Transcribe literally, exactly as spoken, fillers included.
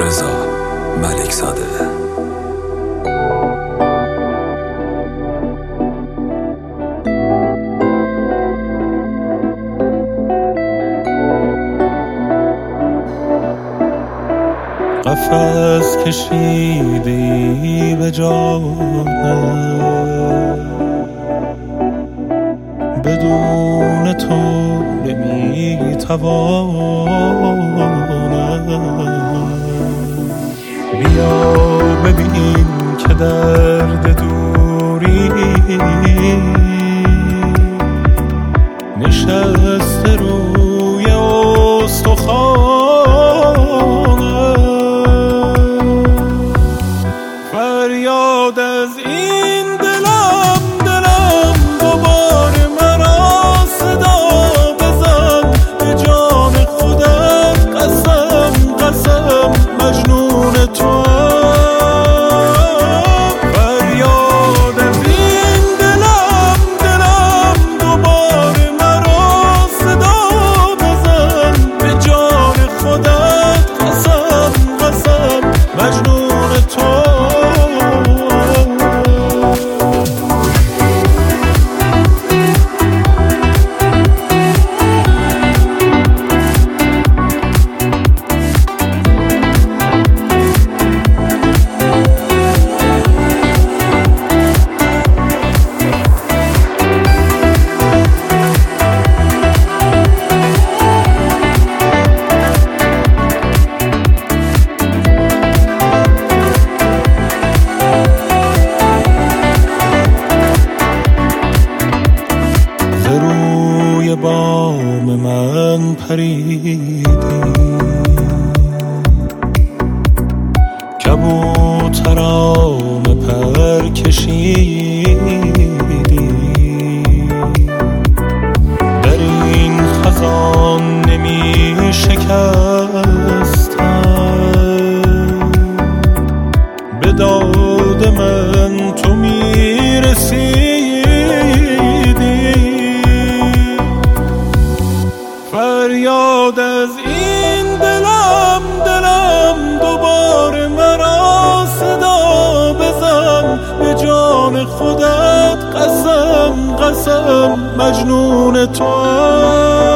رضا ملکزاده. قفس کشیدی به جانم، بدون تو نمیتوانم. بیا ببین که درد دوری نشسته روی استخوانم. فریاد از این دلم دلم دوباره مرا صدا بزن، به جان خودت قسم قسم مجنون تو. فریاد از این دلم دلم دوباره مرا صدا بزن، به جان خودت قسم قسم مجنون تو. روی بام من پریدی، کبوترام پر کشیدی. در این خزان نمی شکستم، به داد من تو می رسیدی. فریاد از این دلم دلم دوباره مرا صدا بزن، به جان خودت قسم قسم مجنون تو.